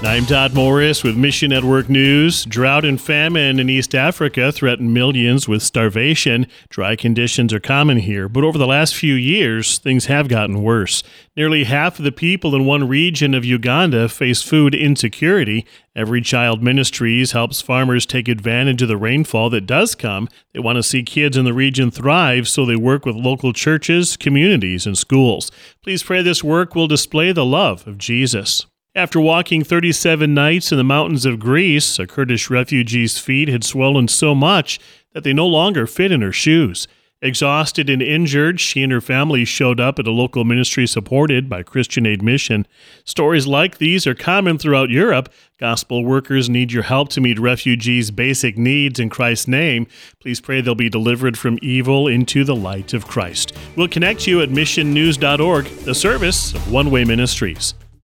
I'm Todd Morris with Mission Network News. Drought and famine in East Africa threaten millions with starvation. Dry conditions are common here, but over the last few years, things have gotten worse. Nearly half of the people in one region of Uganda face food insecurity. Every Child Ministries helps farmers take advantage of the rainfall that does come. They want to see kids in the region thrive, so they work with local churches, communities, and schools. Please pray this work will display the love of Jesus. After walking 37 nights in the mountains of Greece, a Kurdish refugee's feet had swollen so much that they no longer fit in her shoes. Exhausted and injured, she and her family showed up at a local ministry supported by Christian Aid Mission. Stories like these are common throughout Europe. Gospel workers need your help to meet refugees' basic needs in Christ's name. Please pray they'll be delivered from evil into the light of Christ. We'll connect you at missionnews.org, the service of One Way Ministries.